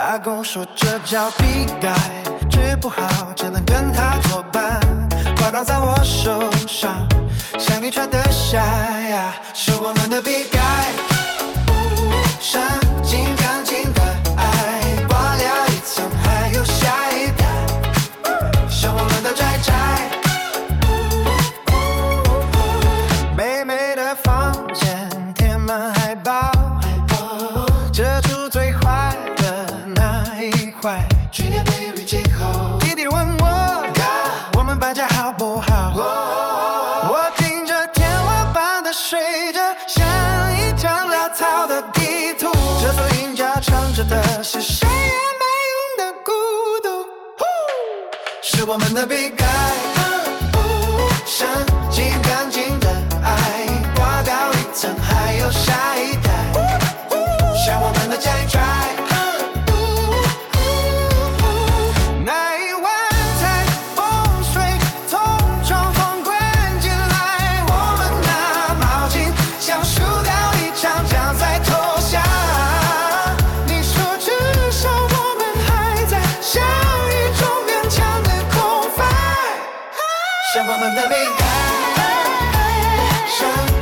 阿公说这叫笔改，治不好只能跟他作伴。挂到在我手上，像一串的沙呀，是我们的笔改。上进钢筋的爱，刮了一层，还有下一代，像我们的宅宅。美美的房间贴满海报，遮住最坏的那一块。去年被雨季后，弟弟问我，我们搬家好不好？我听着天花板的睡着，像一张潦草的地图。这座音架唱着的是谁也没用的孤独，是我们的笔改。上进钢筋的爱，挂高一层，还有下一代，像我们的宅宅。那一晚台风水从窗缝滚进来，我们拿毛巾像输掉一场仗在投降。你说至少我们还在，像一种勉强的空白，像我们的笔改。